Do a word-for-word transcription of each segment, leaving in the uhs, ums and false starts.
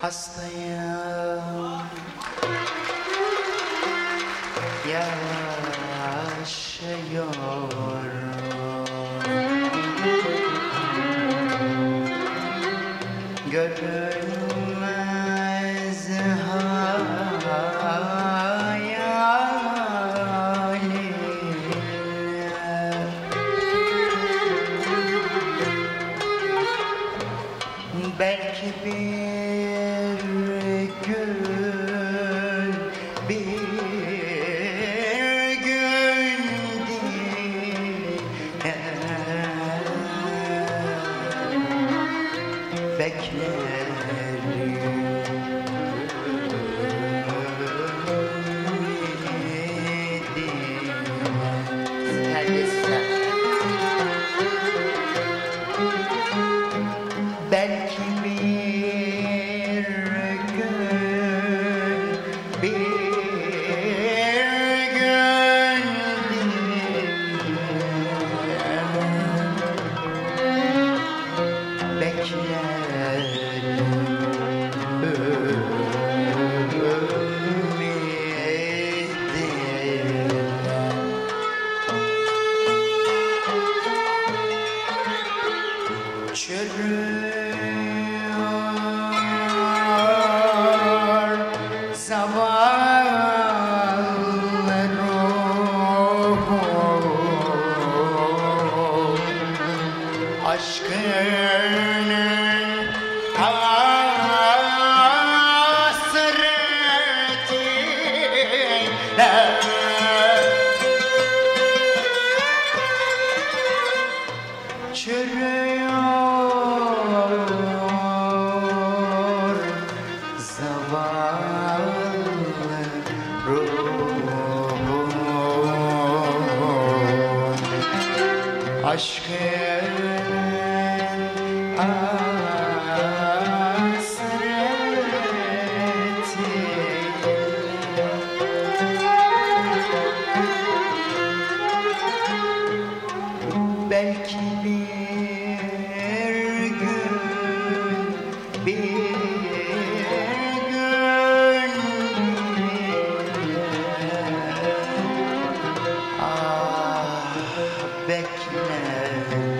Hastayım, yaşıyorum. Görünmez hayalim, belki bir gün, bir gün diye beklerim. Belki bir gün, bir gün diye beklerim. Çürüyor zavallı ruhum, aşkının hasretiyle. Çürüyor zavallı ruhum, aşkın hasretiyle. Belki bir gün, bir gün ah beklerim.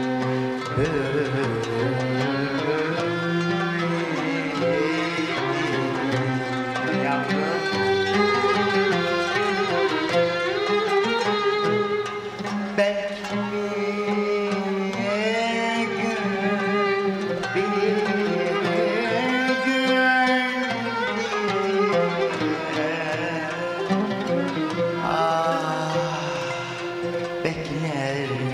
Yavrum, belki bir gün, bir gün diye ah beklerim.